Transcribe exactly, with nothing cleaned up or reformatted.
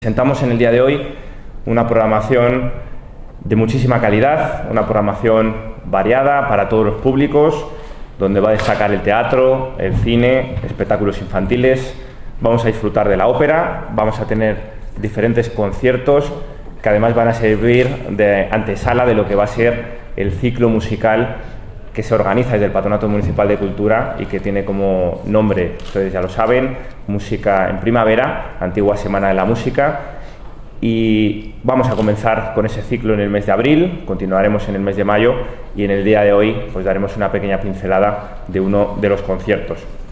Presentamos en el día de hoy una programación de muchísima calidad, una programación variada para todos los públicos, donde va a destacar el teatro, el cine, espectáculos infantiles. Vamos a disfrutar de la ópera, vamos a tener diferentes conciertos que además van a servir de antesala de lo que va a ser el ciclo musical que se organiza desde el Patronato Municipal de Cultura y que tiene como nombre, ustedes ya lo saben, Música en Primavera, Antigua Semana de la Música. Y vamos a comenzar con ese ciclo en el mes de abril, continuaremos en el mes de mayo y en el día de hoy pues daremos una pequeña pincelada de uno de los conciertos.